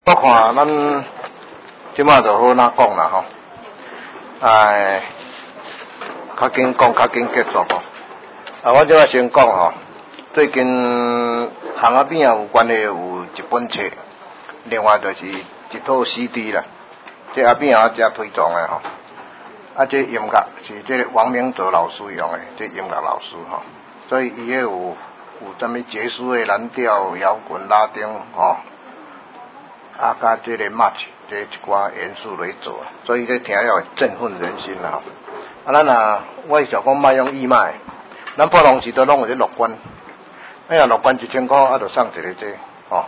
我看咱即马就好哪讲啦吼，较紧讲，较紧结束吼。我即马先讲吼，最近巷仔边有关的有一本册，另外就是一套 CD 啦，这后边遮推崇的吼。这音乐是这个王明哲老师用的，这音乐老师吼，所以伊迄有啥物爵士的蓝调、摇滚、拉丁吼。甲这个 match 这一寡元素来做，所以这听了会振奋人心啦。咱我想讲莫用义卖，咱普通时都拢有这乐观，乐观1000块，就送一个这吼，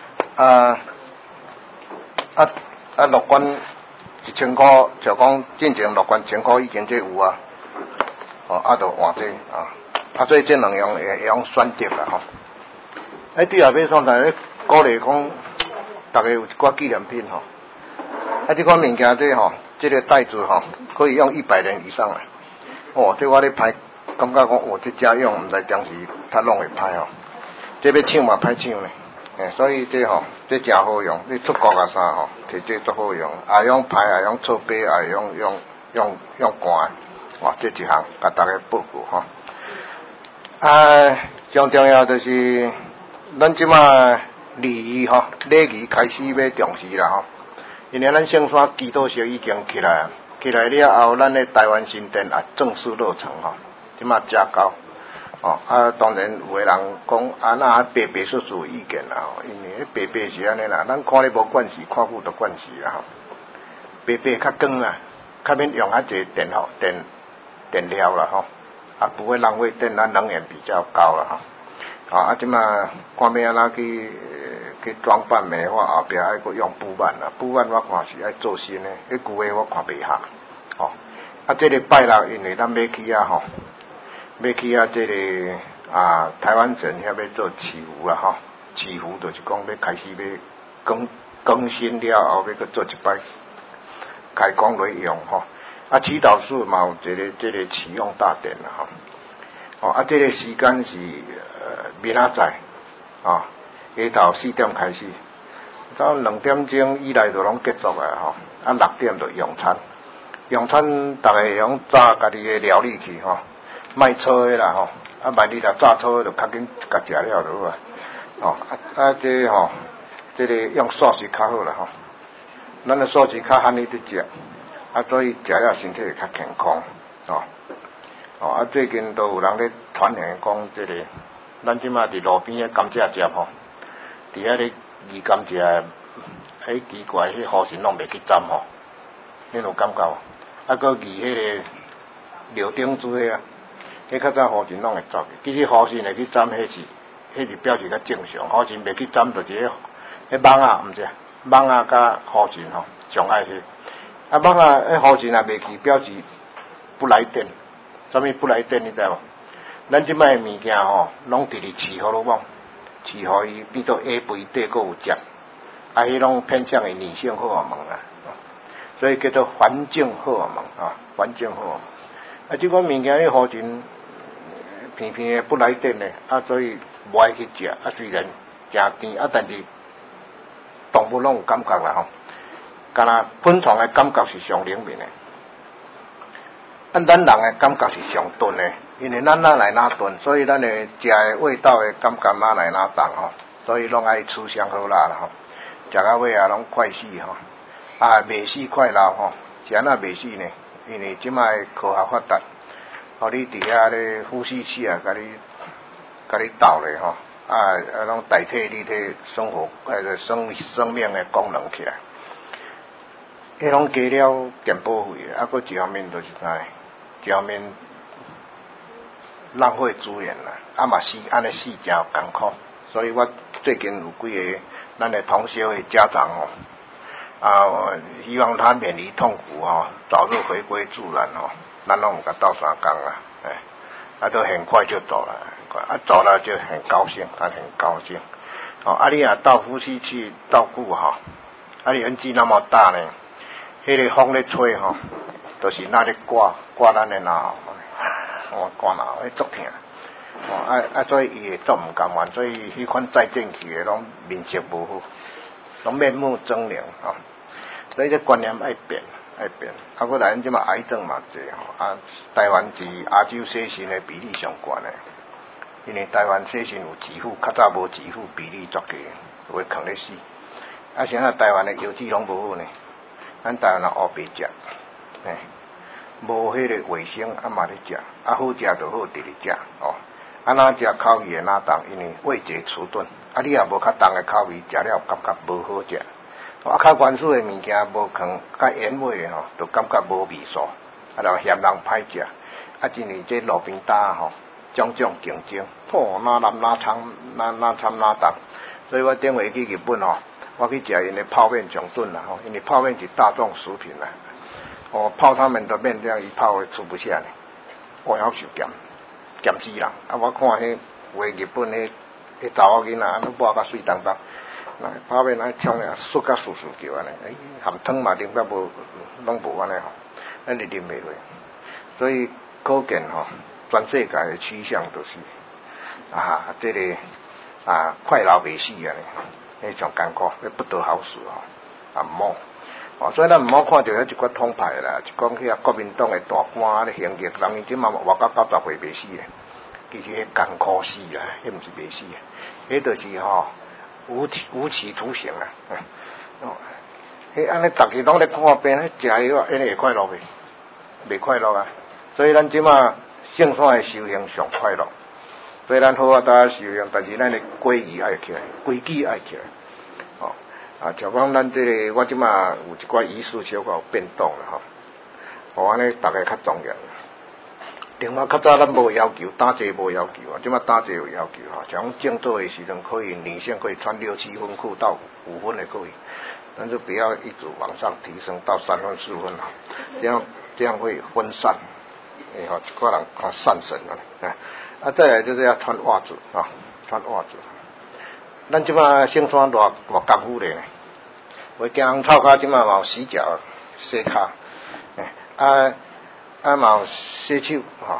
乐观1000块，就讲进前乐观1000块已经这有啊，就换这所以这两样会用选择啦吼。对后尾上台鼓励讲。大家有一寡纪念品吼，这款物件这吼，这个袋子吼，可以用100年以上啊。这我咧拍，感觉讲这家用，毋知当时他弄会歹吼。这要抢嘛歹抢咧，所以这吼，这真好用。你出国啊啥吼，摕这足好用，也用拍，也用错杯，也用罐，这一项甲大家报告吼。上重要就是咱即马。礼仪吼，礼仪开始要重视啦吼，因为咱圣山基督教已经起来了后，咱的台湾新店也正式落成吼，即马加高当然有的人讲白叔叔有意见啦吼，因为白是安尼啦，咱看咧无惯势，看久就惯势啦吼，白较光啦，较免用遐济电料啦吼，不会浪费电，咱能源比较高啦吼，即马看要安怎去装扮美化，后壁还佫用布幔啦，布幔我看是爱做新的，迄旧的我看袂合，这个拜六因为咱要去这个台湾省遐要做祈福啦吼，祈福就是讲要开始要更新了后，要佫做一摆开工来用吼，祈祷室嘛有这个启用大典啦吼，这个时间是明仔载下昼4点开始，到2点钟以内就拢结束啊吼，6点就用餐。用餐大家用炸家己的料理去吼，卖错的啦吼，万一若炸错的就较紧甲食了就好这吼，这个用素食较好啦吼，咱的素食较罕哩伫食，所以食了身体会较健康最近都有人咧传言讲这个，咱即马伫路边的甘蔗汁吼。伫遐咧移甘蔗，奇怪，迄雨神拢袂去沾吼，恁有感觉无？佫移迄个柳丁水啊，迄较早雨神拢会走去，其实雨神会去沾，迄是表示较正常。雨神袂去沾，就是迄蠓仔，毋是蠓仔甲雨神吼，上爱去。蠓仔雨神也袂去，表示不来电。啥物不来电？你知无？咱即摆物件吼，拢直直饲好咯，饲互伊变做 A 肥底，佫有汁，迄拢偏向于女性荷尔蒙啦，所以叫做环境荷尔蒙环境荷尔蒙。即款物件咧，雨神偏偏的不来电咧，所以无爱去食。虽然诚甜，但是动物拢有感觉啦吼。敢若昆虫的感觉是上灵敏的，咱人的感觉是上钝的。因为咱哪来哪钝，所以咱的食的味道的感觉哪来哪重吼，所以拢爱吃上好啦吼，食到尾拢快死吼，未死快老吼，是安那未死呢？因为即摆科学发达，你伫遐咧呼吸器甲你斗咧吼，拢代替你的生活生命的功能起来，迄拢加了健保费的，佫一方面就是一方面。浪费资源啦，嘛是安尼死真艰苦，所以我最近有几个咱的同学的家长希望他免于痛苦早日回归自然咱拢有甲斗3工啦，都很快就走了，走了就很高兴，很高兴你若到夫妻去照顾你年纪那么大呢，迄个风咧吹都是那咧刮咱的脑。肝脑迄足疼，所以伊会做毋甘愿，所以迄款再进去的拢面色无好， 拢面目狰狞吼。所以这观念爱变。啊，过来咱即马癌症嘛济吼，啊，台湾是亚洲洗肾的比例上悬的，因为台湾洗肾有支付，较早无支付比例足低，有诶坑咧死。啊，现在台湾的药剂拢无好呢，咱台湾人黑白食，嘿，无迄个卫生啊嘛咧食，啊好食就好直咧食哦，啊哪食口味诶哪重，因为味觉迟钝，啊你也无较重诶口味，食了感觉无好食。啊，较原始诶物件无放较盐味吼，就感觉无味素，啊，就嫌人歹食。啊，因为这路边摊吼，种种竞争，哪南哪参哪参哪重。所以我顶回去日本吼，我去食因的泡面上顿啦吼，因为泡面是大众食品啦。哦，泡他们的面这样一泡会吃不下呢，我要受咸死人。啊，我看迄有诶日本迄查某囡仔，安尼抹甲水当当。泡面来冲呀，缩甲簌簌叫安尼，含汤嘛啉甲无，拢无安尼吼，咱是啉袂落。所以可见吼，全世界的趋向都是这个快老袂死安尼，迄种艰苦，迄不得好死吼，毋好。所以咱毋好看到遐一寡统派啦，就讲遐国民党的大官咧行役，人伊即马活到90岁袂死咧，其实迄艰苦死啦，迄毋是袂死，迄就是吼。无期徒刑啊！迄安尼，逐个拢咧看病，迄食药啊，安尼会快乐袂？袂快乐啊！所以咱即马圣山的修行上快乐。所以咱好大修行，但是咱的规矩爱起来，规矩爱起来。哦，像讲咱这个，我即马有一寡仪式小可有变动啦吼。哦，安尼逐个较重要。另外，较早咱无要求，打坐无要求啊，即马打坐有要求哈。像静坐的时阵，可以女性可以穿6、7分裤到5分的可以，但是不要一直往上提升到3分、4分啊，这样会分散，一个人看散神啊。再来就是要穿袜子啊，穿袜子。咱即马圣山偌功夫咧，我惊人臭脚，即马嘛有洗脚、洗骹，嘛有洗手吼，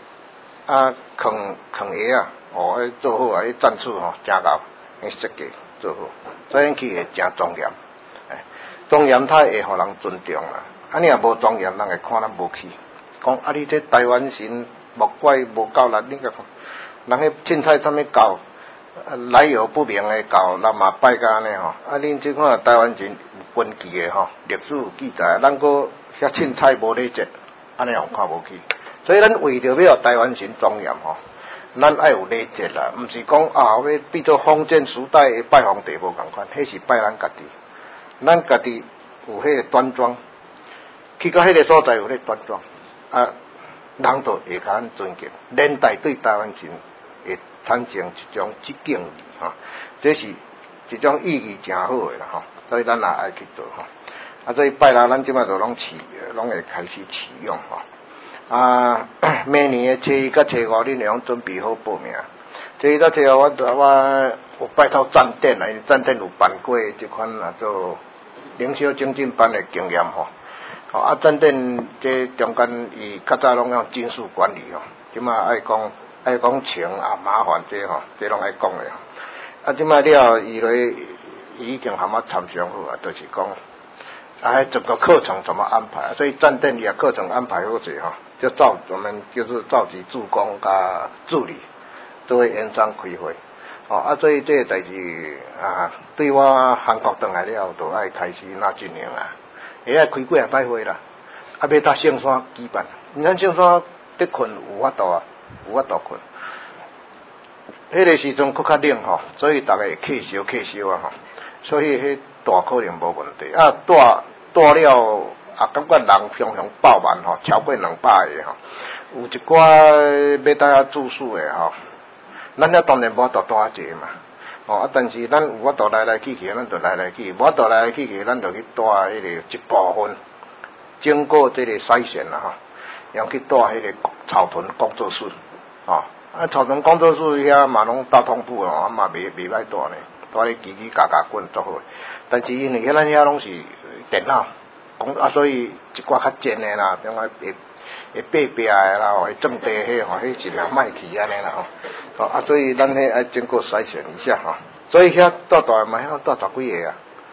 扛鞋啊，迄做好啊，迄战术吼，真够，迄设计做好，所以去会真庄严，庄严它会互人尊重啦。啊，你若无庄严，人会看咱无起，讲你这台湾神莫怪无够力，你甲看，人迄凊彩啥物教，来由不明的教，咱嘛拜甲安尼吼。恁即看台湾神有根基的吼，历史有记载，咱搁遐凊彩无礼节。安尼互看无起，所以咱为着要台湾神庄严吼，咱爱有礼节啦，毋是讲要比做封建时代的拜皇帝无共款，迄是拜咱家己，咱家己有迄个端庄，去到迄个所在有迄个端庄，人就会甲咱尊敬，连带对台湾神会产生一种敬意吼，这是一种意义真好诶啦吼，所以咱也爱去做吼。所以拜六咱即摆就拢会开始启用吼。每年的初一甲初五，恁会用准备好报名。初一到初五，我有拜托站点啦，因为站点有办过即款做灵修精进班的经验吼。站点这中间伊较早拢用人事管理吼，即摆爱讲请麻烦这吼，这拢爱讲的。即摆了伊已经含参详好啊，就是讲。整个课程怎么安排？所以站店里的课程安排好者哈，就我们就是召集助工加助理，都会演讲开会。所以这个代志对我韩国回来了，就爱开始那进行啊，会爱开几下摆会啦，要搭圣山举办。咱圣山得困有法度啊，有法度困。迄个时阵佫较冷吼，所以大家会客烧啊吼，所以迄大可能无问题大了感觉人常常爆满吼，超过200个吼，有一寡要带住宿的吼，咱了当然无法度带一个嘛，但是咱有法度来去，咱就来去，无法度来去，咱就去带迄个一部分，经过这个筛选啦吼，然后去带迄个草屯工作室草屯工作室遐嘛拢大通铺嘛袂歹带呢。带咧叽叽嘎嘎滚足好，但是因为咱遐拢是电脑，所以一寡较尖的啦，种会爬壁的啦，会种地迄迄尽量卖去安尼啦所以咱迄爱经过筛选一下所以遐带嘛遐带10几个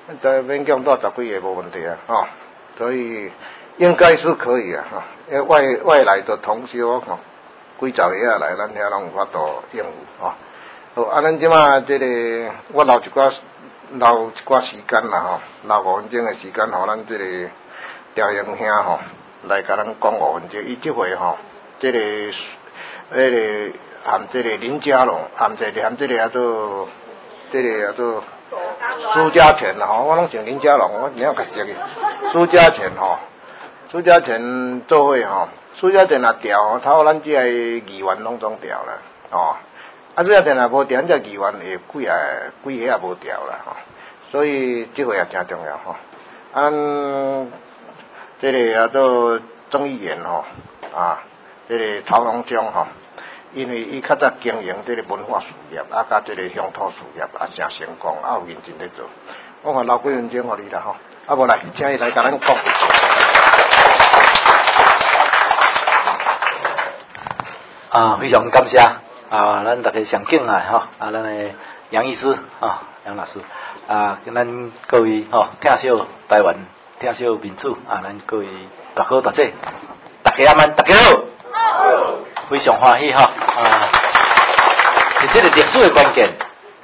在勉强到10几个无问题啊，所以应该是可以啊，因为外来的同学几十个啊来，咱遐拢有法度应付好，咱即马这个我留一寡时间啦留5分钟的时间，互咱这个刁英兄来甲咱讲5分钟。伊即回这个含这个林佳龙，含这个叫做苏家全啦我拢姓林佳龙，我名较熟悉。苏家全苏家全做伙苏家全若调头咱这个议员拢总调啦苏家全若无调，这议员会几下也无调啦所以这回也真重要这个叫做郑议员这个曹龙江因为伊较早经营这个文化事业甲这个乡土事业真成功有认真咧做。我看留几分钟互你啦无来，请伊来甲咱讲。 非常感谢咱大家上敬啊咱的杨医师杨老师跟咱各位听小台湾听小民主咱各位大哥大姐，大家大家好，非常欢喜是这个历史的关键，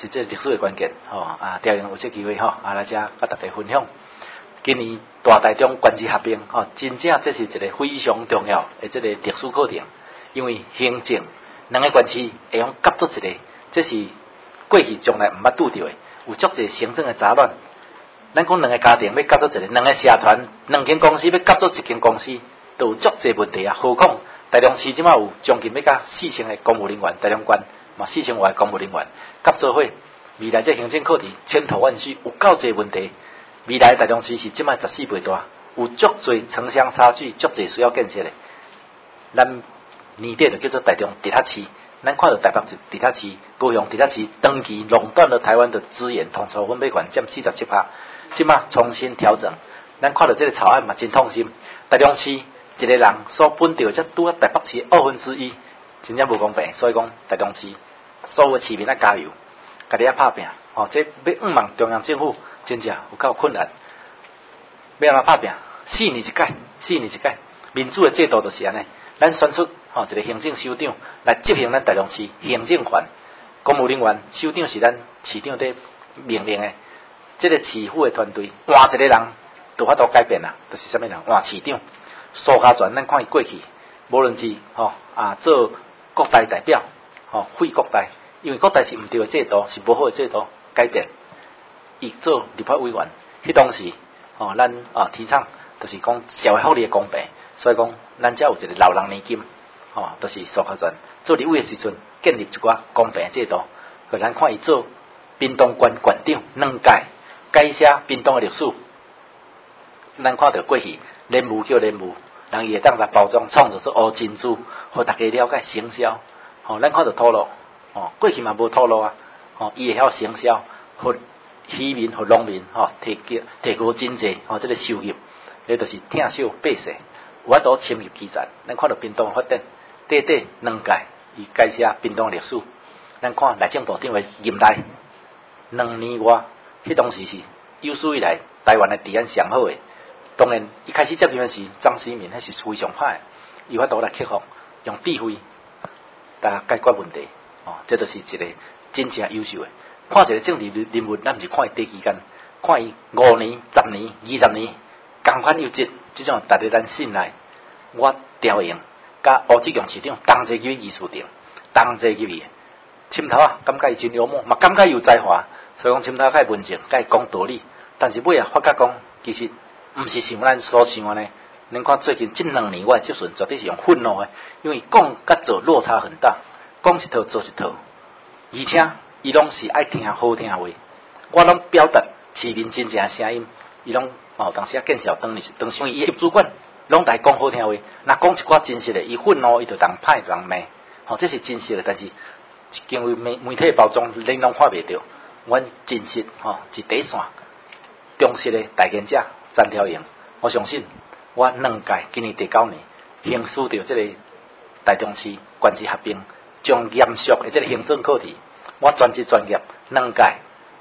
调用有这机会来这甲大家分享。今年大台中关系合并真正这是一个非常重要的这个历史课程，因为行政两个关系会用合作一个，这是过去从来毋捌拄到的，有足侪行政的杂乱。咱讲两个家庭要合作一个，两个社团、2间公司要合作1间公司，都有足侪问题何况台中市即马有将近要甲4000个公务人员，台中县嘛4000外公务人员合作伙，未来这行政课题千头万绪，有够侪问题。未来台中市是即摆14倍大，有足侪城乡差距，足侪需要建设的。咱年底就叫做台中地下市，咱看到台北地下市、高雄地下市，长期垄断了台湾的资源，统筹分配权占47%，即摆重新调整，咱看到这个草案嘛真痛心。台中市一个人所分到才拄啊台北市1/2，真正无公平。所以讲台中市所有市民啊加油，家己啊拍拼这要望中央政府。真正有够困难，要安怎拍拼？4年一届，民主的制度就是安尼。咱选出一个行政首长来执行咱台中市行政权，公务人员首长是咱市长在命令的。这个市府的团队换一个人，就法度改变啦，就是啥物人换市长。苏家全咱看伊过去，无论是做国代代表，废国代，因为国代是毋对的制度，是无好的制度，改变。伊做立法委员，迄当时咱提倡就是讲社会福利的公平，所以讲咱才有一个老人年金，就是苏家全做立委的时阵建立一寡公平的制度。可咱看伊做屏东县县长2届，改写屏东的历史，咱看到过去联务叫联务，人伊会当来包装创造出乌珍珠，互大家了解行销。咱看到套路，过去嘛无套路伊会晓行销，互市民和农民提高经济这个收入，迄就是疼惜百姓，有法度深入基层。咱看到屏东发展，短2届，伊改写屏东历史。咱看内政部长的任内2年外，迄当时是有史以来台湾的治安上好的。当然，一开始接任的是张世民，迄是非常歹的，伊法度来克服，用智慧来解决问题。这就是一个真正优秀的。看一个政治人物，咱毋是看伊短期间，看伊5年、10年、20年，同款优质，即种大家咱信赖。我调用甲吴志强市长同齐去议事场，同齐去深头感觉伊真幽默，嘛感觉伊有才华，所以讲深头较文静，甲伊讲道理。但是尾发觉讲，其实毋是像咱所想的呢。恁看最近这2年，我的接顺绝对是用愤怒的，因为讲甲做落差很大，讲一套做一套，而且伊拢是爱听好听话，我拢表达市民真正的声音。伊拢当时建设当时伊主管拢来讲好听话，若讲一寡真实的，伊愤怒伊就当歹人骂，这是真实的。但是经为媒体包装，恁拢看袂到。阮真实是第一线忠实的代言者詹条英，我相信我2届，今年第9年，行使着这个台中市关系合并，将严肃的这个行政课题。我专职专业2届，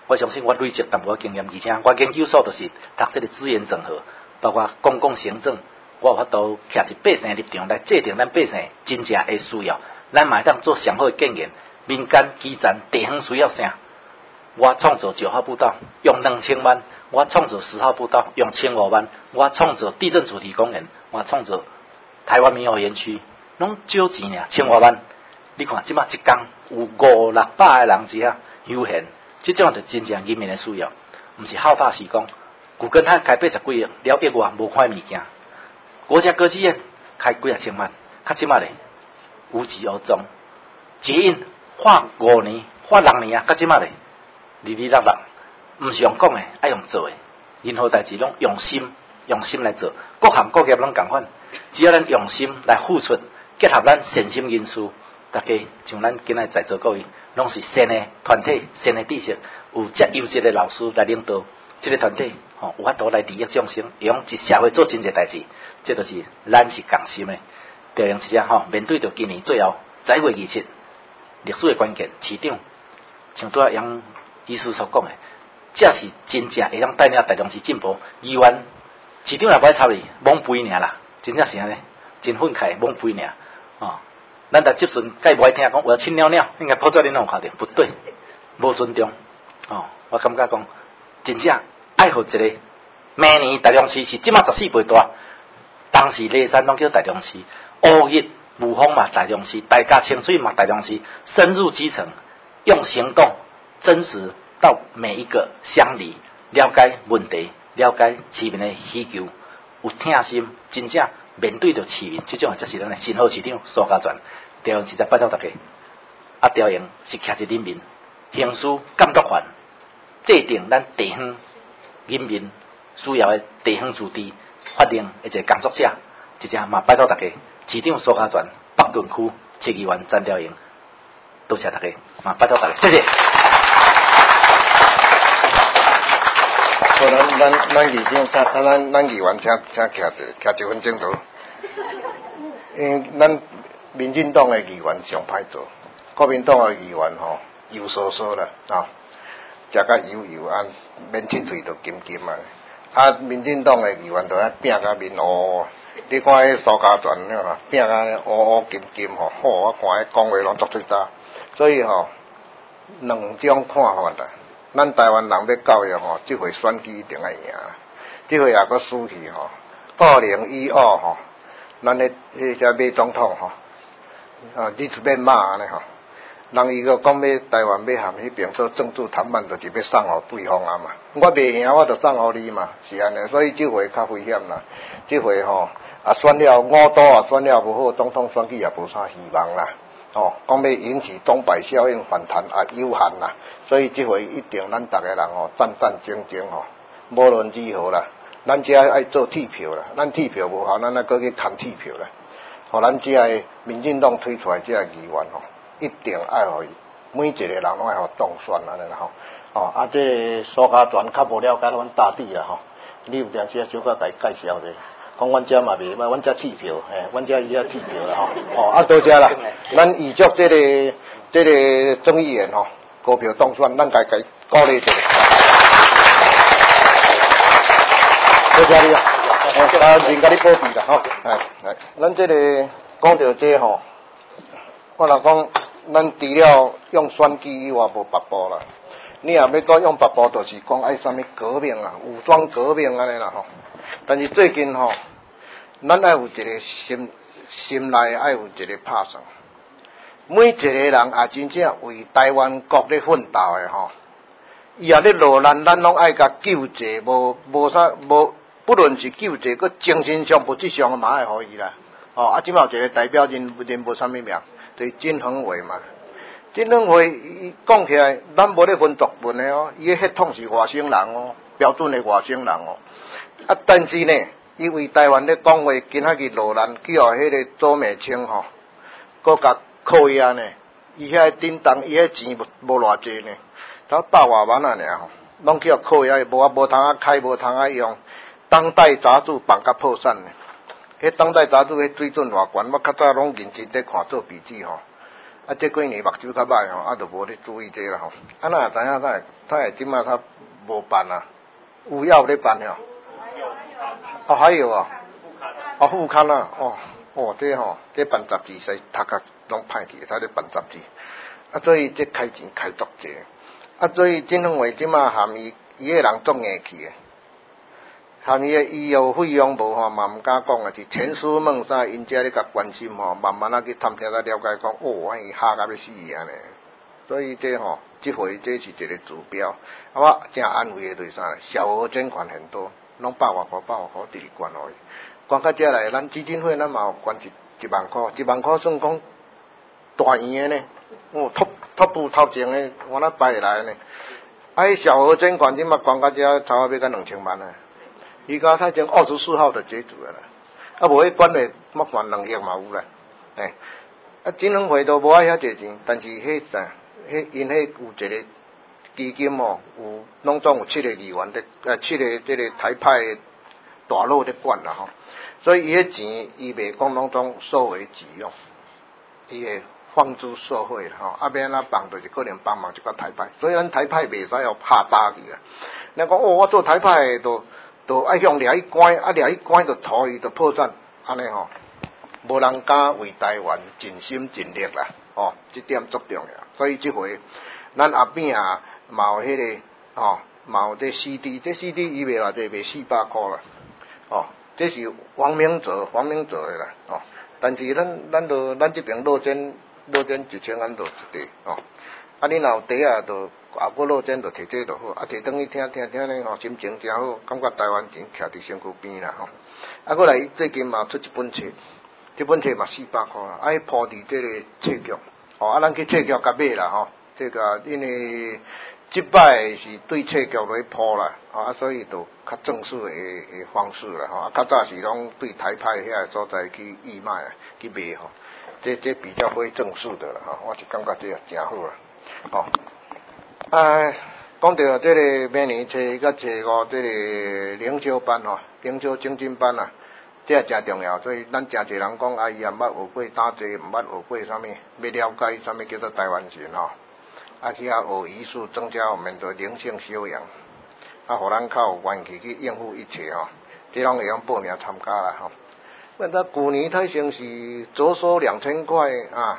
我相信我累积淡薄经验，而且我研究所就是读这个资源整合，包括公共行政，我有法度徛一百姓立场来制定咱百姓真正的需要，咱嘛会当做上好的建言。民间基层地方需要啥？我创造9号步道用2000万，我创造10号步道用1500万，我创造地震主题公园，我创造台湾民谣园区，拢少钱尔，1000多万。你看即马一天有500-600个人只啊休闲，即种就真正人民的需要，毋是好大时光。古根汉开80几亿，了亿外无看物件。国家歌剧院开几啊千万，较即马咧无疾而终。捷运花5年、花6年啊，到即马咧，哩哩啦啦，毋是用讲诶，爱用做诶。任何代志拢用心来做，各行各业拢共款。只要咱用心来付出，结合咱善心因素，大家像咱今仔在座各位，拢是善诶团体、善诶知识，有遮优质诶老师来领导，即个团体有法度来利益众生，会用一社会做真侪代志，这就是咱是共心诶。调用一只面对着今年最后10月27。历史的关键，市长像拄仔杨医师所讲的，这是真正会当带领大中市进步。议员市长也不爱插你，懵肥尔啦，真正是安尼，真愤慨，懵肥尔哦。咱在接顺，该不爱听讲，我要亲尿尿，应该报纸恁拢有看到，不对，无尊重哦。我感觉讲，真正爱护一个明年大中市是即马14倍大，当时雷山拢叫大中市，乌日。雾峰嘛，大中市，大家清水嘛，大中市，深入基层，用行动真实到每一个乡里，了解问题，了解市民的需求，有听心，真正面对着市民，这种才是咱的新好市长苏家全。调用直接拜托大家，调用是徛在人民，行使监督权，制定咱地方人民需要的地方自治法令的一个工作者，直接嘛拜托大家。市长苏家全，北屯区市议员詹调营，多谢大家，拜托大家，谢谢。 好，咱议长，咱议员请徛1分钟头，因为咱民进党的议员上歹做，国民党的议员油酥酥啦，食甲油啊，免啜喙就金金啊，民进党的议员就爱拼甲面乌。你看迄苏家全了，拼甲乌金金我看迄讲话拢足嘴大，所以两种看法啦。咱台湾人要教育即回选举一定爱赢，即回也阁输去2015咱迄只马总统你是免骂安尼人伊个讲要台湾要含迄边做政治谈判，就是要送互对方啊嘛。我袂赢，我就送互你嘛，是安尼。所以即回较危险啦，即回选了5都啊，选了无好，总统选举也无啥希望啦。讲要引起钟摆效应反弹有限啦。所以即回一定咱逐个人战战兢兢无论如何啦，咱只爱做铁票啦，咱铁票无效，咱还阁去牵铁票啦。咱只爱民进党推出来即个议员一定爱互伊，每一个人拢爱互当选安尼啦这苏家全较无了解阮大地啦你有当时小可甲伊介绍者，讲阮遮嘛袂歹，阮遮铁票，阮遮伊遐铁票啦多谢啦，咱预祝这个众议员高票当选，咱家鼓励一下，多谢你人甲你保庇啦咱这个讲到这我若讲。咱除了用选举以外无别步啦，你也要搁用别步，就是讲爱啥物革命啊，武装革命安尼啦但是最近咱爱有一个心内爱有一个拍算，每一个人也真正为台湾国咧奋斗的伊也咧落难，咱拢爱甲救济，无啥不论是救济，佮精神上、物质上嘛爱互伊啦。即嘛有一个代表人无啥物名。就是金恒伟嘛，金恒伟伊讲起来，咱无咧分族群的伊个血统是外省人标准的外省人但是呢，伊为台湾咧讲话，今仔日落难，去互迄个周美青搁甲扣押呢，伊遐叮当，伊遐钱无偌济呢，才100多万尔拢去互扣押，无通开，无通用。当代杂志办甲破产呢。迄当代杂志迄水准偌悬，我较早拢认真咧看做笔记啊，这几年目睭较歹吼，啊，就无咧注意这啦吼。啊，哪知影他会即马他无办啊？有要咧办吼？哦，还有啊，哦，副刊啊，这吼，这办杂志使读甲拢歹去，他咧办杂志。啊，所以这开钱开足济。啊，所以振兴会即马含伊个人足硬气诶。含伊个医药费用无吼，嘛毋敢讲啊，是千丝问啥，因遮咧甲关心吼，慢慢啊去探听才了解讲，伊吓甲要死安尼。所以这吼，即回这是一个指标。啊，我真安慰的就是啥呢？小额捐款很多，拢100外块直直捐落去。捐到遮来，咱基金会咱嘛有捐1万块，1万块算讲大圆的呢。top 头前的，我那摆来呢。啊，小额捐款即嘛捐到遮，差不多要到2000万啊。伊家他前24号就结束了啦，啊，无迄捐的莫捐2亿嘛有啦，啊，振兴会都无爱遐济钱，但是迄因迄有一个基金哦，有拢总有7个议员的，7个这个台派的大佬咧管啦吼，所以伊迄钱伊袂讲拢总收为己用，伊会放诸社会啦吼，啊，要安怎帮就是可能帮忙即个台派，所以咱台派袂使要拍打去啊，人讲我做台派都爱向掠去关，啊掠去关就拖伊就破产，安尼吼，无人敢为台湾尽心尽力啦，这点足重要。所以即回咱后边啊，嘛有迄个嘛有这 CD， 这 CD 伊卖偌济，卖400块啦，这是黄明哲的啦，但是咱这边落针1000，咱就一袋，啊，你若有袋啊，就后过落针就摕这就好，啊，摕转去听咧吼，心情真好，感觉台湾钱徛伫身躯边啦吼。啊，过来最近嘛出一本册，这本册嘛400块啦，啊，迄铺伫这个册局，啊，咱去册局甲买啦吼，这个因为即摆是对册局来铺啦，啊，所以就较正式的方式啦吼，啊，较早是拢对台派遐所在去义卖啊，去卖吼，这比较非正式的啦吼，我是感觉这真好啦，讲到这个明年初1甲初5这个灵修班吼，灵修精进班啊，这也真重要，所以咱真侪人讲伊也毋捌学过打坐，毋捌学过啥物，要了解啥物叫做台湾神吼，啊去学仪术，增加我们的灵性修养，啊，互咱较有元气去应付一切吼，这拢会用报名参加啦吼。那去年他先是着收2000块啊，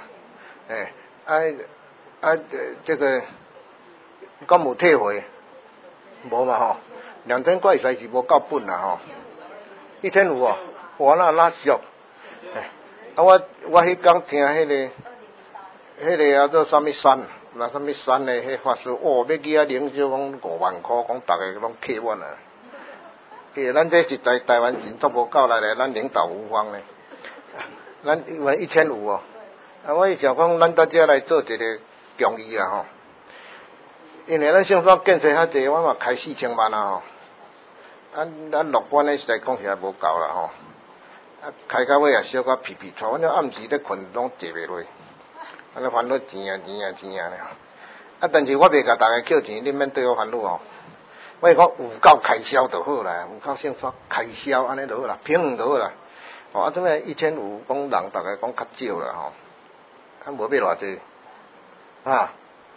这个敢有退回？无嘛吼，2000块实在是无够本啦吼，1500哦，哇那俗，啊我迄天听迄个叫做啥物山，那啥物山的迄法师，要去遐领修讲5万块，讲逐个拢客满啊。咱这是在台湾人足无够力咧，咱领导无方咧，咱因为1500哦，啊我想讲咱大家来做一个公益啊吼，因为咱圣山建设遐济，我嘛开4000万啊吼，咱乐观咧实在讲起来无够啦吼，啊开到尾也小可皮喘，反正暗时咧困拢坐袂落，安尼烦恼钱啊咧，啊但是我袂甲大家扣钱，你免对我烦恼哦。我讲有够开销就好啦，有够先说开销安尼就好啦，平衡就好啦。啊，怎么1500讲人大概讲较少啦吼，啊无要偌济啊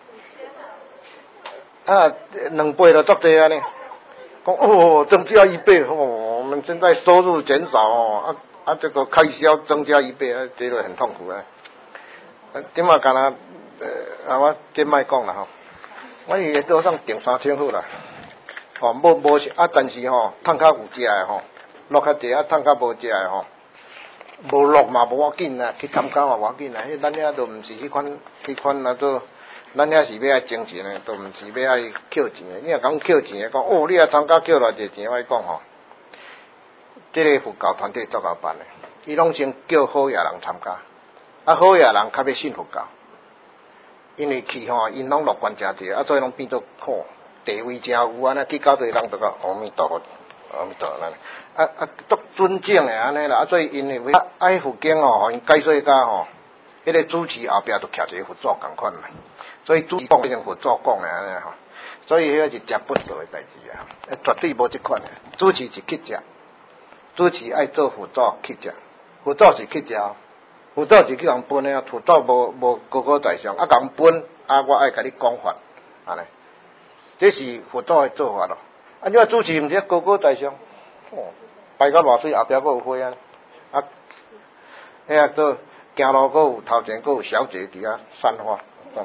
，2倍就足济啊呢。讲增加1倍我们现在收入减少这个开销增加1倍这个很痛苦啊。即马干那我这莫讲啦吼，我伊桌上订3000好啦。无但是趁较有食的落较济趁较无食的无落嘛无要紧啦，去参加嘛无要紧啦。迄咱遐都毋是迄款做，咱遐是要爱精神的，都毋是要爱扣钱的。你若讲扣钱的，讲你若参加扣偌济钱，我讲这个佛教团体足够办的，伊拢先叫好野人参加，好野人较要信佛教，因为去因拢乐观诚济，所以拢变做好。地位真有安尼，去到对人就讲阿弥陀佛，阿弥陀佛足尊敬的安尼啦。所以因为爱佛经互因解说甲迄个主持后壁就徛一个佛祖共款啦。所以主持讲变成佛祖讲的安尼所以迄个是真不错的代志啊，绝对无即款的。主持是乞食，主持爱做佛祖乞食，佛祖是乞食， 辅导是去人分的啊，辅导无高高在上，啊，人分啊，我爱甲你讲法，安尼，这是辅导的做法咯。啊，你话主持毋是高高在上，哦，摆到偌水，后壁佫有花啊，啊，迄啊做行路佫有头前佫有小姐伫遐散花，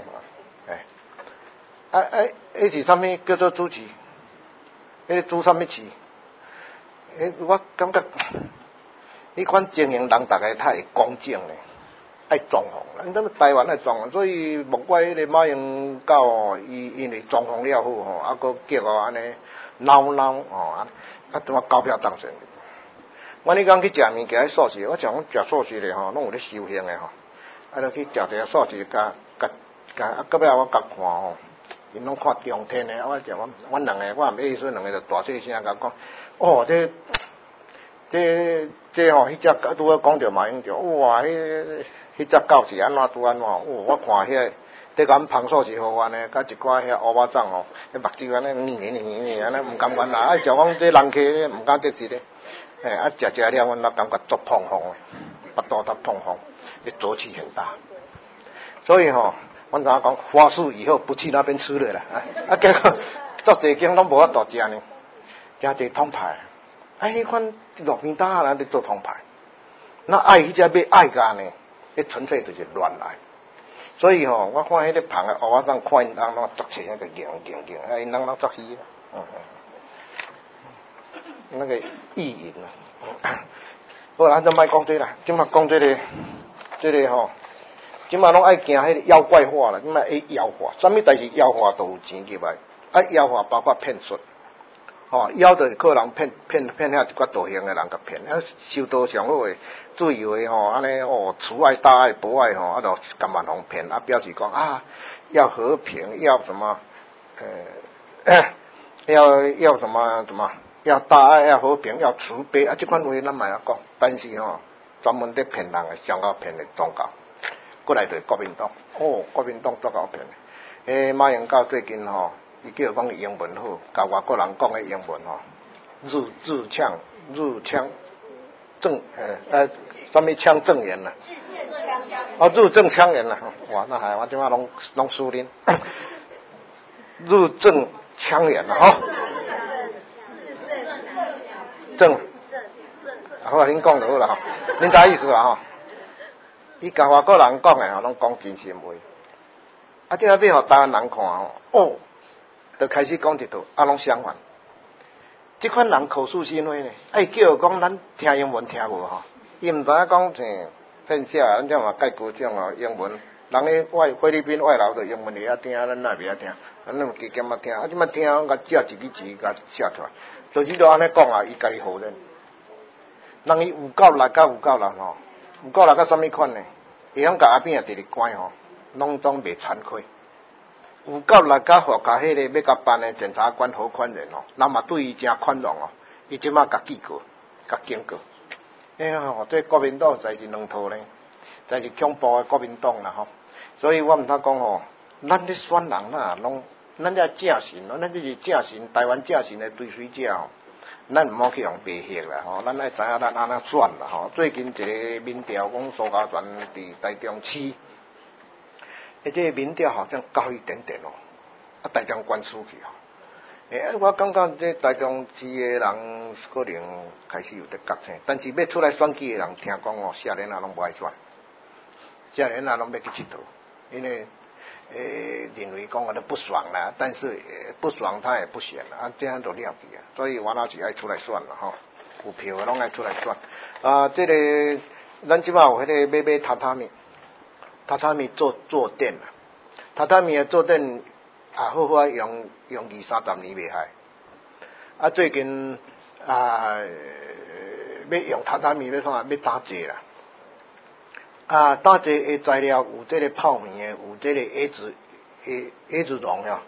迄是啥物叫做主持？迄主啥物持？我感觉，迄款经营人，逐个太会公正咧，爱装潢，咱台湾爱装潢，所以莫怪迄个马英九哦，伊因为装潢了好吼，啊，佫叫我安尼闹哦，啊，怎啊高票当选。我迄讲去食物件，迄素食，我讲食素食咧吼，拢有咧修行诶吼，啊，就去食一个素食，啊，到尾我甲看吼。因拢看中天的，我讲阮两个，我含意思两个就大细声甲讲，哦，这吼，迄只拄好讲着马英九，哇，迄只狗是安怎拄安怎？哦，我看迄伫甲芳素是好玩的，甲一寡遐乌巴掌吼，迄目睭安尼安尼毋甘愿啦，啊，就讲这人客毋敢得志咧，啊，食了，阮感觉足痛风的，腹肚足痛风，迄浊气很大，所以吼。阮怎讲花束以后不去那边吃了啦，啊，结果足济间拢无法度食呢，真济通牌，迄款路边摊人伫做通牌，那爱迄只要爱干呢，迄纯粹就是乱来，所以吼，我看迄个旁的乌仔仔看因人拢作起那个硬，因人作戏，那个意淫啊，好啦，咱莫讲这啦，今麦讲这个吼。即马拢爱行迄个妖怪化啦，即马爱妖化，啥物代志妖化都有钱入来，啊妖化包括骗术，吼妖着可能骗遐一寡道行诶人甲骗，啊修道上好诶，自以为吼安尼哦慈爱大爱博爱吼，啊就甘愿互骗，啊表示讲啊要和平，要什么要什么要大爱要和平要慈悲啊，即款话咱莫啊讲，但是吼专门伫骗人诶，上到骗诶宗教。过来就是国民党，哦，国民党足够骗。马英九最近吼，伊叫讲英文好，甲外国人讲的英文吼，日什么枪正言啦？日正枪言啦，哇，那还我即马拢输恁，日正枪言啦，吼，好啊，恁讲就好啦，吼，恁知意思啦，吼。伊甲外国人讲诶吼，拢讲真心话。啊，这要互台湾人看吼，哦，就开始讲一套，啊，拢相反。即款人口是心非呢，爱叫讲咱听英文听无吼，伊毋知影讲骗写，咱这嘛介古种哦英文，人咧菲律宾外劳就英文会晓听，咱哪袂晓听？咱那加减啊听，啊，即摆听甲写一个字甲写出来，就是都安尼讲啊，伊家己否认。人伊有够力甲有够力吼。有够力到什么款呢？会晓甲阿扁直直关吼，拢袂惭愧。有够力甲互甲迄个要甲办的检察官好宽容哦，人嘛对伊真宽容哦。伊即马甲记过，甲警告。吼，这国民党才是两套呢，才是恐怖的国民党啦吼。所以我毋通讲吼，咱咧选人呐，拢咱这正神，咱这是正神，台湾正神的追随者吼。咱毋好去用白血啦吼，咱爱知影咱安怎选啦吼。最近一个民调讲苏家全伫台中市，这个民调好像高一点点哦，啊台中县输去吼。我感觉这台中市的人可能开始有得觉醒，但是要出来选举的人，听讲哦，少年啊拢无爱选，少年啊拢要去佚佗，因为。认为讲我都不爽啦，但是不爽他也不选了啊，这样都了解啊，所以我那是爱出来选了哈，有票的拢爱出来选啊。这个咱即摆有迄个买榻榻米坐垫啊，榻榻米的坐垫也好好用20-30年袂害。啊，最近要用榻榻米要创要打折啦。啊，搭这个材料有这个泡棉的，有这个椰子绒呀，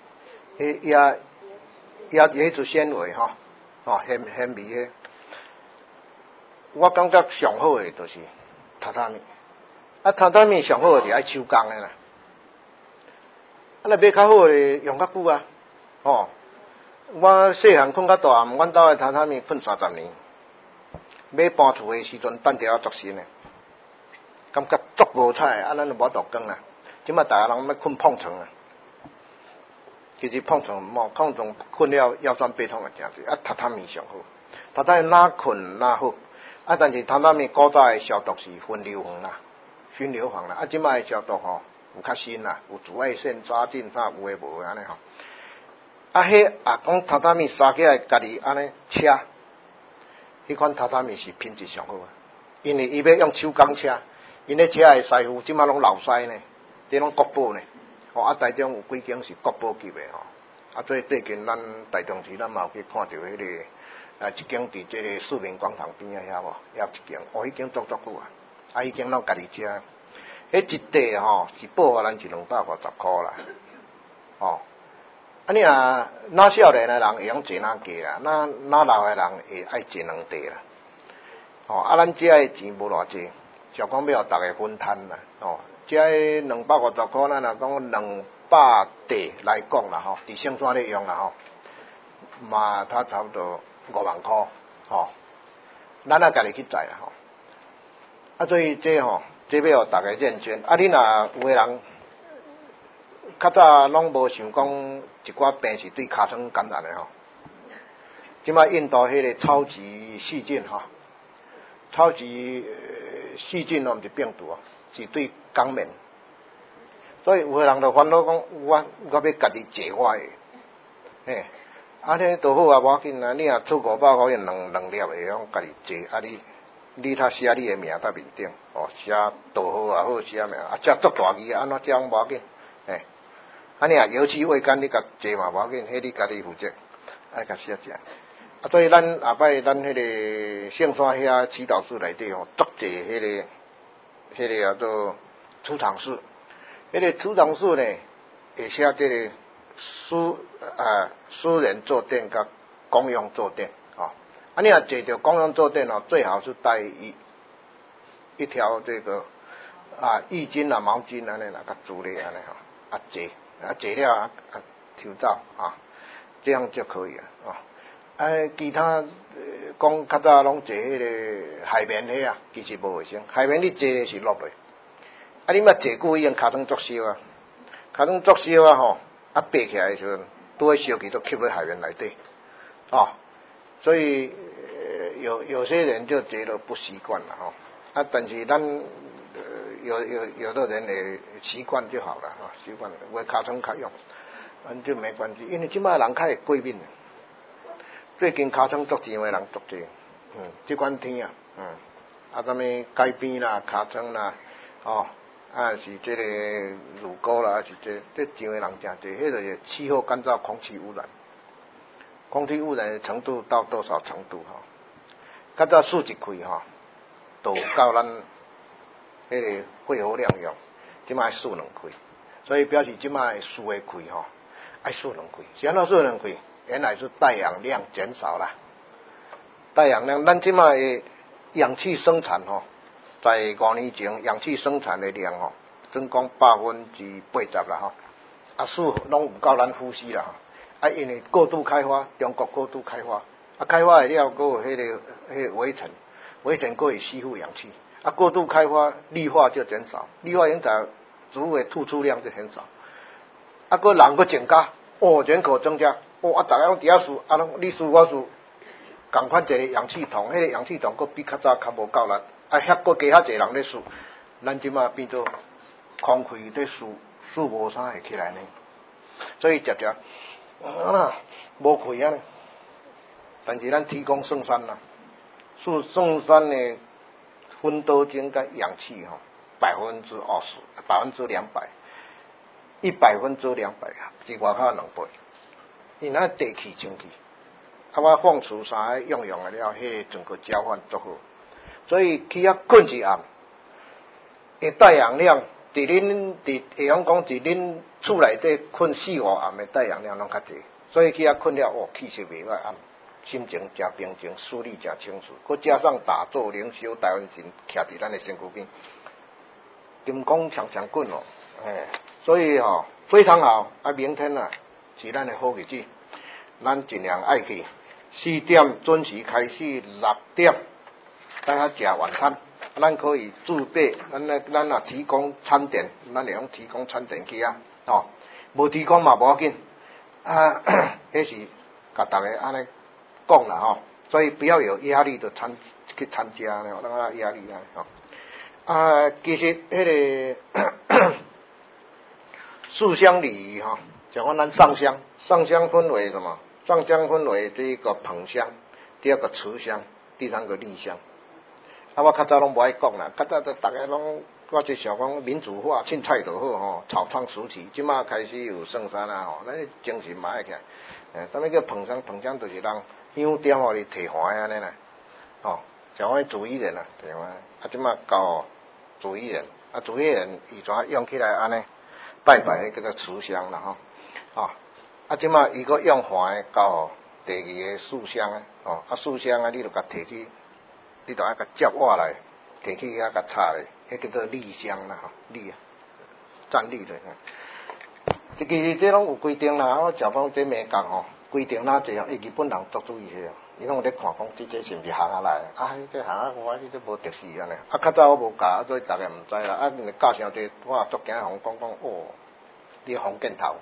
椰子纤维哈，纤维的。我感觉上好的就是榻榻米，啊，榻榻米上好的就爱手工的啦。啊，若买较好的用较久啊，哦，我细汉困较大汉，阮兜的榻榻米困30年，买搬厝的时阵单条作新的。 感觉足无彩，咱就无度光啦。即摆逐个人要困碰床啊，其实碰床困了腰酸背痛啊，诚济。榻榻米上好，榻榻米哪困哪好。但是榻榻米古早的消毒是熏硫房啦，即摆的消毒有较新啦，有紫外线杀菌啥有诶无诶安尼迄讲榻榻米杀起来家己安尼车，迄款榻榻米是品质上好啊，因为伊要用手工车，因咧车诶师傅即摆拢老师呢，这拢国宝呢。台中有几间是国宝级诶最近咱台中市咱嘛有去看到迄个一间伫这个市民广场边啊遐无，有一间，迄间足久啊，迄间拢家己车，迄一块是报互咱250块啦，你哪少年诶人会用坐哪价啦，哪老诶人会爱坐2地啦，咱遮诶钱无偌济，想讲要互逐个分摊啦，遮诶250块，咱若讲200地来讲啦，伫圣山咧用啦，嘛差不多5万块，咱家己去载啦，所以这要互逐个认真。你若有诶人较早拢无想讲一寡病是对尻川感染诶即摆印度迄个超级细菌超级细菌毋是病毒是对肛门，所以有诶人就烦恼讲我要家己解我诶，尼都好无要紧啊，你若出500块钱两粒会用家己解，你他写你诶名在面顶，写倒好也好写名，写足大字安怎这样无要紧，油漆未干你甲坐嘛无要紧，迄你家己负责，甲写者。所以咱下摆咱迄个圣山遐祈祷室内底足济迄个叫做储藏室，迄个储藏室呢会写这个私人坐垫甲公用坐垫你若坐着公用坐垫最好是带一条这个浴巾毛巾安尼啦，甲煮咧安尼坐了抽走这样就可以了其他讲较早拢坐迄个海绵迄其实无卫生，海绵你坐的是落去，你莫坐久已经尻川作烧尻川作烧爬起来的时阵，拄个烧气都吸在海绵内底所以有些人就觉得不习惯了但是咱有的人也习惯就好了习惯了，为尻川较用，就没关系，因为即摆人较会过敏最近尻川足钱的人足济，即款天什么街边啦、尻川啦，是这个乳沟啦，是这钱的人真济，迄个气候干燥、空气污染，空气污染的程度到多少程度较早水一开都有到咱迄个肺活量用，即摆水2开，所以表示即摆水会开爱水2开，是安怎水2开？原来是带氧量减少啦，带氧量，咱即摆的氧气生产在5年前氧气生产的量总共80%啦水拢有够咱呼吸啦因为过度开发，中国过度开发开发的了，还有迄个微尘还会吸附氧气过度开发绿化就减少，绿化减少植物的吐出量就很少还人还增加人口增加大家拢伫遐数你数我数同款一个氧气筒，迄个氧气筒佫比较早较无够力遐佫加较济人咧数，咱即马变做空气咧数无啥会起来呢，所以常常无开呢，但是咱提供圣山啦，圣山的芬多精甲氧气20%，100%，100%是外口2倍，因咱地气清气，我放除啥个用的了，迄整个交换足好，所以去遐困一暗，带氧量会晓讲伫恁厝内底困4-5暗的带氧量拢较济，所以去遐困了气色袂歹暗，心情真平静，思虑真清楚，佮加上打坐灵修台湾神徛伫咱的身躯边，金光强滚所以非常好明天是咱的好日子，咱尽量爱去4点准时开始，6点大家食晚餐。 咱可以自备，咱若提供餐点，咱会用提供餐点去啊，哦，无提供嘛无要紧，啊，迄是甲大家安尼讲啦吼，所以不要有压力的去参加呢，让他压力啊，吼。啊，其实迄个四香礼仪哈，讲讲咱上香分为什么？上香分为这一个捧香，第二个持香，第三个立香。啊，我较早拢无爱讲啦，较早就大家拢我就想讲民主化、凊彩就好吼，草创时期，即马开始有圣山啦吼，咱精神嘛爱起来。啥物叫捧香？捧香就是人香点互你摕欢安尼啦，吼，像我主义人啊，对吗？啊，即马搞主义人，啊，主义人以前用起来安尼拜拜迄叫做持香啦吼，啊，即马伊个用欢的到第二个素香啊，哦，啊素香啊，你著甲摕去，你著爱甲接瓦来，摕去遐甲插咧，迄叫做立香啦吼，立啊，站立咧。其实这拢有规定啦，我讲讲这美讲吼，规定哪济啊？日本人足注意些，伊拢有咧看讲这是毋是行下来？啊，这行啊，我这无特殊安尼。啊，较早我无教，所以大家毋知啦。啊，教上这，我足惊互讲哦，你封建头，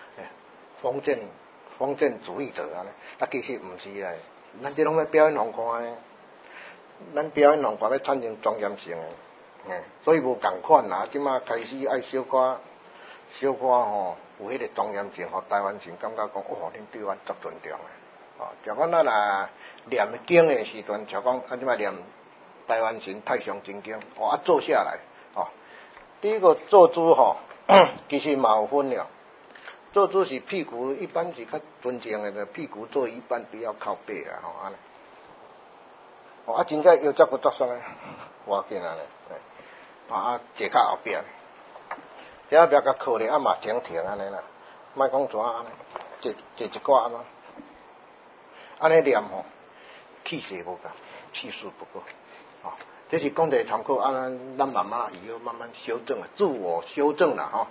封建主义者安尼。啊，其实毋是啊，咱这拢要表演互看的，咱表演互看要产生庄严性的，所以无共款啦。即马开始爱小可吼。有迄个庄严性，互台湾人感觉讲，哦，恁对阮足尊重的，哦，就讲咱若念经的时阵，像讲啊，即摆念台湾神太上真经，哦，啊，坐下来，哦，第一个坐姿吼，其实嘛有分了，坐姿是屁股一般是较尊敬的，屁股坐一般不要靠背啦，吼，安尼，哦，啊，真正腰脊骨作爽诶，无要紧安尼，啊，坐较后壁。只后壁甲靠咧，啊嘛停安尼啦，莫讲怎安尼，坐一寡安怎，安尼念吼，气势无够，气势不够，哦，这是讲者参考，啊，咱慢慢以后慢慢修正啊，自我修正啦，吼。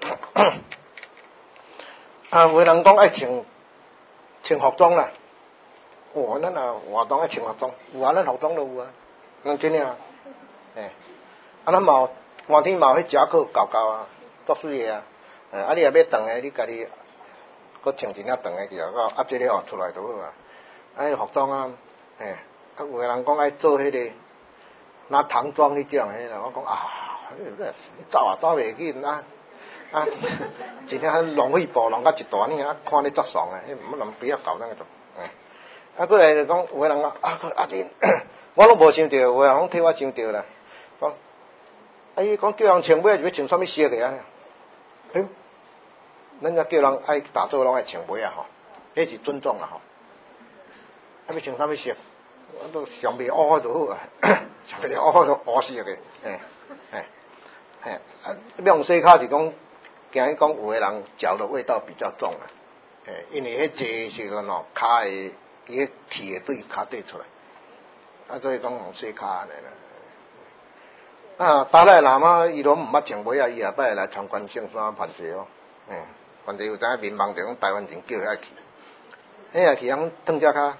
啊，有人讲爱穿服装啦，哦，咱啊活动爱穿服装，有啊，咱服装都有啊，真诶啊，啊，咱嘛寒天嘛有迄夹克厚啊。足水个啊！啊，你若要长个，你家己搁穿一领长个去啊，啊，这个哦出来就好啊。啊，服装啊，啊，有个人讲爱做迄个拿唐装迄种迄啦，我讲啊，走啊走袂紧啊，真正浪费布浪甲一大呢，啊，看你足爽诶，迄人不要搞那个种，啊，过来就讲有个人讲啊，这我拢无想到，有个人讲替我想到啦，讲，伊讲叫人穿尾就要穿啥物色个啊？哎，人家叫人爱打坐拢爱穿袜啊吼，迄是尊重啦吼。啊，要穿啥物色？我都上袂乌就好啊，上袂乌就乌色个，啊，用洗骹是讲，惊伊讲有个人脚的味道比较重啊，因为迄坐时阵吼，骹会伊迄气会对骹底出来，啊，所以讲用洗骹安尼啦。啊，达赖喇嘛伊拢毋捌穿袜啊，伊下摆来参观圣山盘蛇哦，盘蛇有知影民望着讲台湾人叫伊爱去，爱去通脱只骹，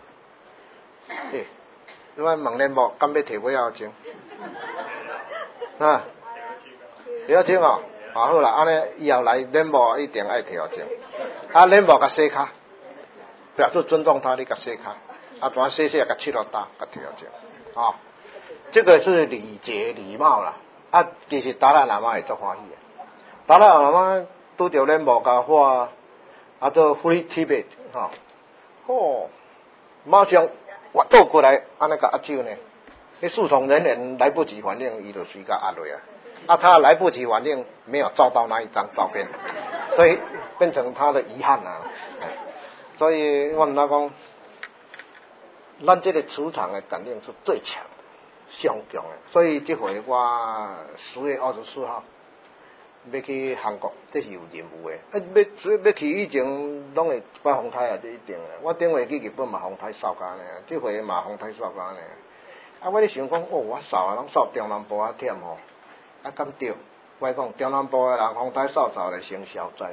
你问问恁无敢要摕袜仔穿？啊，要穿哦，啊好啦，安尼以后来恁无一定爱摕互穿，啊恁无甲洗骹，表示尊重他，你甲洗骹，啊怎洗甲切落打，甲摕互穿，啊。这个是礼节礼貌啦，啊，其实达赖喇嘛会足欢喜的。达赖喇嘛拄着恁无甲画，啊做 free Tibet 吼，马上滑倒过来，安尼甲压手呢。那侍从人员来不及反应，伊就随甲压落啊。啊，他来不及反应，没有照到那一张照片，所以变成他的遗憾啊。所以我们讲，咱这个磁场的感应是最强的。上强的，所以这回我10月24号要去韩国，这是有任务的。要去以前拢会发风台啊，这一定的。我顶回去日本嘛风台扫干呢，这回嘛风台扫干呢。啊，我咧想讲，哦，我扫啊，拢扫中南部啊忝吼，啊敢对？我讲中南部的人风台扫咧成消灾，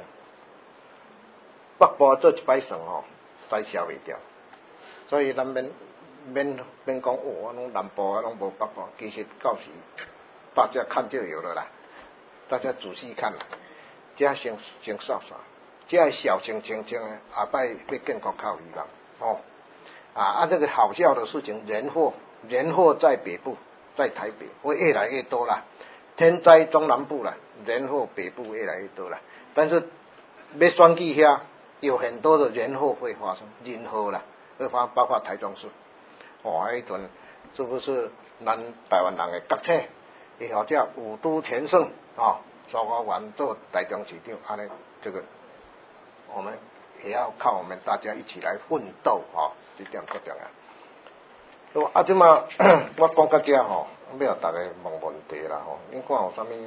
北部做一摆算吼，灾消袂掉。所以咱免免讲我拢南部啊，拢无北部，其实到时大家看就有了啦。大家仔细看啦，这先扫扫，这小清清清的，下摆要建国靠希望哦。这个好笑的事情，人祸在北部，在台北会越来越多啦。天灾中南部啦，人祸北部越来越多啦。但是要选举遐有很多的人祸会发生，人祸啦会发生，包括台中市。迄阵是不是咱台湾人的国庆？以后叫五都全胜苏国元做台中市长，安尼这个我们也要靠我们大家一起来奋斗这点最重要。即马我讲到这要大家问问题啦你看有啥物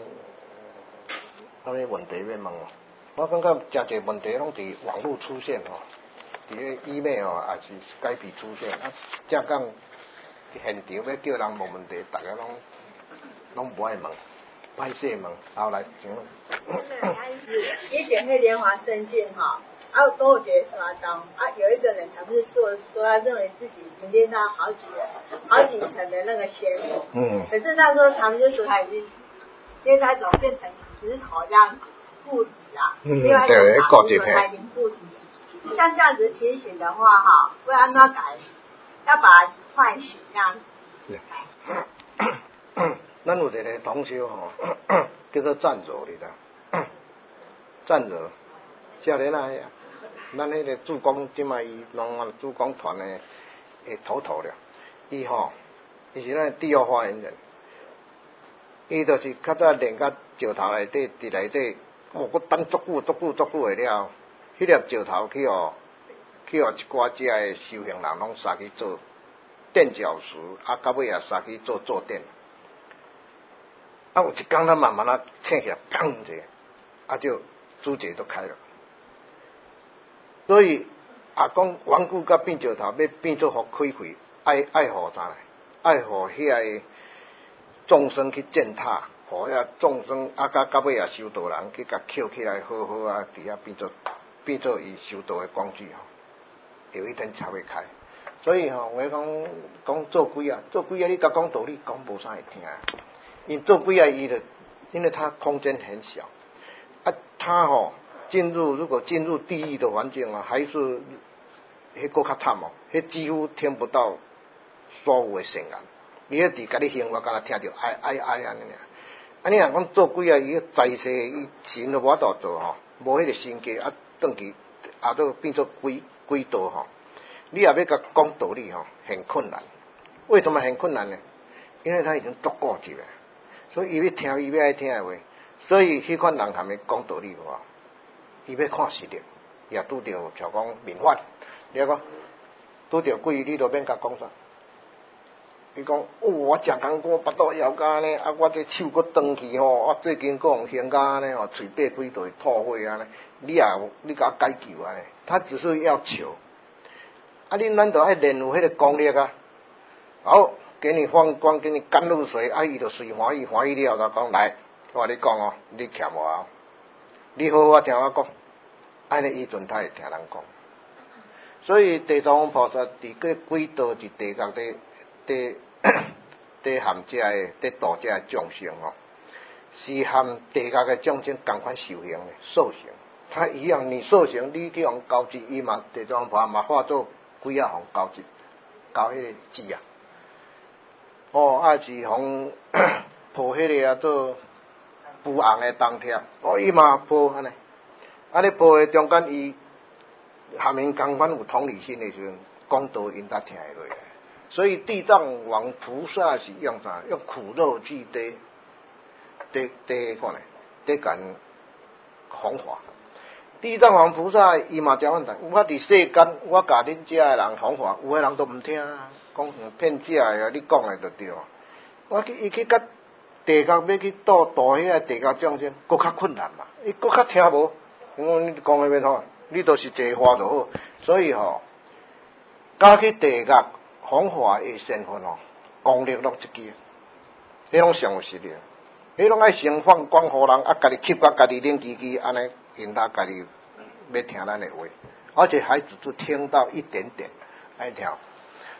问题要问？我感觉真侪问题拢伫网络出现伫个 email 也是 Skype 出现正讲现场要叫人问问题，大家拢不爱问，歹势问，后来请问。 以前迄联华证券跟我觉得刷到有一个人他不是说他认为自己已经练到好几层的那个仙术，可是那时候他们就说他已经现在怎么变成石头这样固体啦，另外一种法说他已经固体，像这样子提醒的话不然要改，要把它唤醒这样子。 咱有一个同学叫做赞柔的啦，赞柔少年啊，咱迄个助攻即卖伊拢助攻团的头了，伊是咱第二发言人，伊就是较早练到石头内底，伫内底，我等足久的了，迄粒石头去一寡遮的修行人拢杀去做垫脚石，到尾也杀去做坐垫。有一天他慢慢醒起来，砰一下，就主节都开了。所以讲顽固甲变石头，要变做互开开，爱互啥呢？爱互遐个众生去践踏，互遐众生到尾修道人去甲捡起来，好伫遐变做伊修道的工具有一天才会开。所以我讲做鬼你甲讲道理讲无啥会听。因为做鬼因为它空间很小它如果进入地狱的环境还是更较惨迄几乎听不到所有的声音，伊伫甲你行，我敢若听到安尼尔。你若讲做鬼伊在世伊神都无法度做无迄个神机转去都变做鬼道你也要甲讲道理很困难。为什么很困难呢？因为他已经足固执了。所以伊要听伊要爱听的话，所以迄款人含伊讲道理伊要看实力，也拄着像讲民法，你讲拄着鬼，你都免甲讲啥。伊讲我诚艰苦，巴肚枵甲呢，我这手搁长去我最近搁用行甲呢嘴八鬼都会吐血你甲我解救他只是要求恁咱就爱练有迄个功力好。给你放光，给你甘露水，伊就随欢喜了，就讲来，我跟你讲你欠我你好好听我讲，安尼伊阵他会听人讲。所以地藏王菩萨伫个鬼道伫地狱伫含遮的伫度遮的众生是含地狱的众生同款修行的受刑，他一样，你受刑，你去互交集，伊嘛地藏王菩萨嘛化作鬼互交集，交迄个字是互抱迄个做布红的当贴，伊嘛抱安尼抱的中间，伊含因同款有同理心的时阵，讲道因才听会落来。所以地藏王菩萨是用啥？用苦肉计伫甲弘化。地藏王菩萨伊嘛真稳当，我伫世间，我甲恁遮的人弘化，有的人都毋听讲骗假的你讲的就对。伊去甲地狱要去度遐个地狱众生，搁较困难嘛，伊搁较听无。你讲的免好，你都是坐花就好。所以加去地狱弘化的身份功力拢一支，迄拢上有实力。迄拢爱先放光互人，家己吸甲家己冷叽叽，安尼引他家己要听咱的话，而且还只是听到一点点，爱听。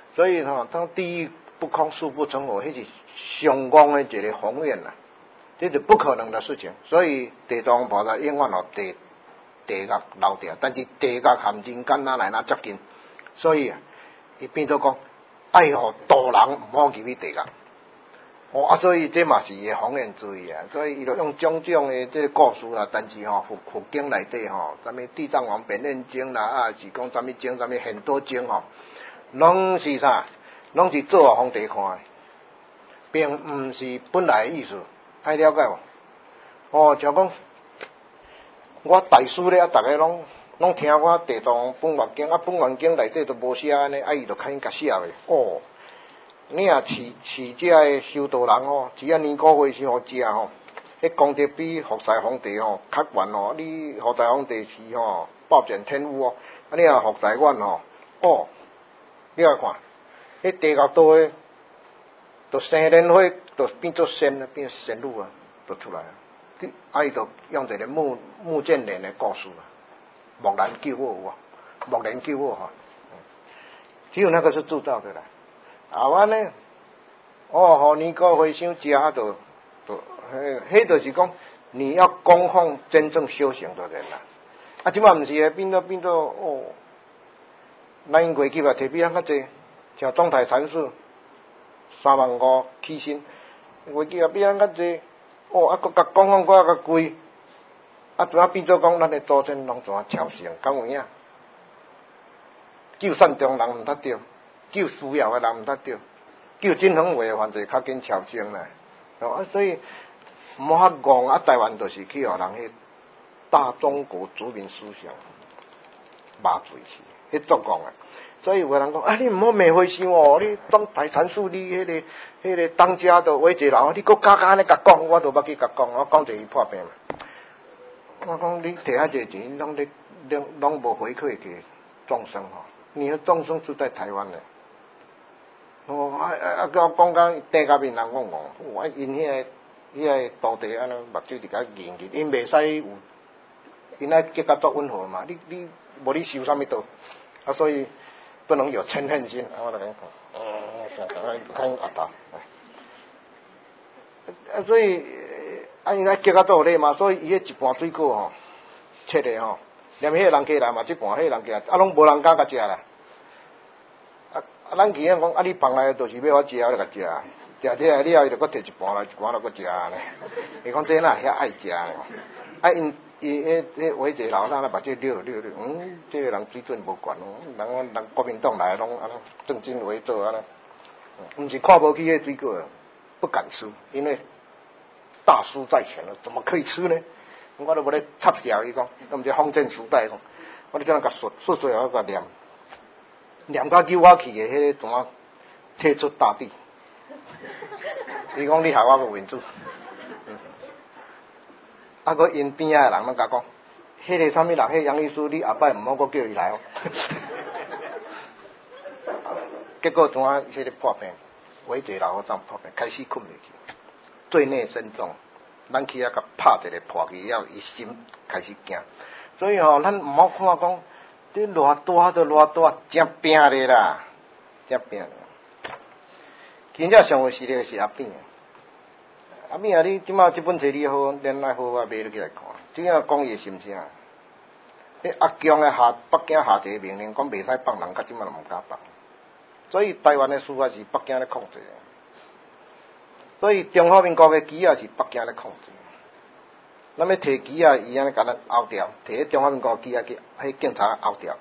所以当地狱不空，誓不成佛，迄是上光的一个宏愿啦，这是不可能的事情。所以地藏菩萨永远地狱留着，但是地狱含人间哪来接近？所以伊变做讲，爱互度人，毋好入去地狱。所以这嘛是伊的宏愿之一啊。所以伊就用种种的这个故事啦，但是佛经内底什么地藏王变现经啦，是讲什么经，什么很多经拢是啥？拢是做互皇帝看的，并毋是本来的意思，爱了解无？像讲我大师咧，逐个拢听我地藏本愿经，本愿经内底都无写安尼，伊就开始甲写的。你若饲这的修道人只要年糕花是互食迄功德比佛塞皇帝较悬你佛塞皇帝是暴殄天物你若佛塞阮你来看，迄地狱道的，就生莲花，就变做仙，变仙女就出来伊就用一个木剑莲的故事木兰救我木莲救我只有那个是铸造的啦。安尼，互年糕花香食迄就是讲，你要供奉真正修行的人啦。即摆毋是变做咱过去摕比咱较济，像中台禅师35000起薪，过去比咱较济，佫甲供奉佫较贵，怎变做讲咱的祖先拢怎超生，敢有影？救善良人毋得着。救需要的人毋得着，救真反话的犯罪较紧超生啦。所以毋好戆台湾就是去互人迄大中国族民思想麻醉去，迄作戆啊。所以有个人讲你毋好迷灰想你当大禅师，你迄个当家的伟者老，你佫加安尼甲讲，我都捌去甲讲，我讲者伊破病嘛。我讲你摕遐济钱，拢无回馈给众生你的众生住在台湾嘞。叫我讲讲地下面人讲因迄个土地安尼目睭伫甲硬，因袂使有，因爱结甲作温和嘛。你无你修啥物道所以不能有嗔恨心。我来讲，看阿达，所以因爱结甲作咧嘛，所以伊迄一盘水果切的连迄个人起来嘛，一盘迄个人起来，拢无人敢甲食啦。咱其他讲你放来就是要我食，我就甲食，食起来了，伊就搁摕一盘来，就搁食呢。伊讲这哪遐爱食呢？伊迄伟者老三目睭溜，这个人水准无悬人国民党来拢安尼正襟危坐安尼，毋是看无起迄水果，不敢吃，因为大师在前了，怎么可以吃呢？我都无咧插笑，伊讲，毋是封建时代讲，我咧叫人甲说后我甲念到救我去的迄个怎啊退出大地？伊讲你害我个文主，佫因边仔的人拢甲讲，迄个啥物人，迄杨医师，你后摆毋好佫叫伊来结果怎啊迄个破病，伟者老和尚破病，开始困袂去，罪孽深重，咱去甲拍一个破去以后，伊心开始惊，所以咱毋好看讲。这偌大都偌大，真拼的啦，真拼的。真正上有实力是阿扁。阿扁你即马这本册你好，咱来好买落起来看。真正讲伊心声。阿强的北京下一个命令，讲袂使放人，到即马都毋敢放。所以台湾的司法是北京咧控制。所以中华民国的机啊是北京咧控制。咱要摕机啊，伊安尼甲咱拗掉，摕中华民国机啊，迄警察拗掉。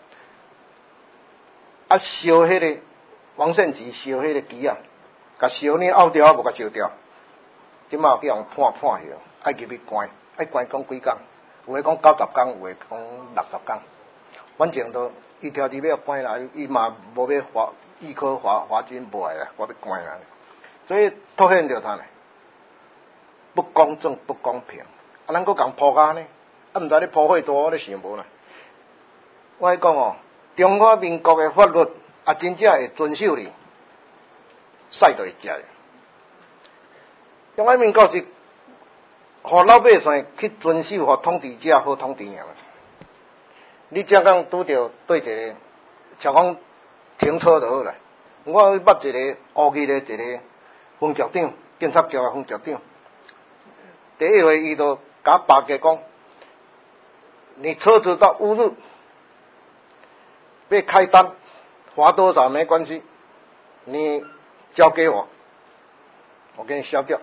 烧迄个王胜吉烧迄个机啊，甲烧呢拗掉，无甲烧掉。即马叫人判去，爱入去关，爱关讲几工？有诶讲90工，有诶讲60工。反正都一条条要关啦，伊嘛无要一颗罚金无爱啦，我要关啦。所以凸显着他呢，不公正、不公平。咱佫共破甲呢？毋知你破坏多，我咧想无啦。我讲中华民国的法律真正会遵守哩，屎就会食。中华民国是互老百姓去遵守，互统治者好统治尔。你只讲拄着对一个，像讲停车就好啦。 我捌一个乌日的一个分局长，警察局的分局长，第一回伊就甲爸家讲，你车子到乌日被开单，罚多少没关系，你交给我，我给你消掉。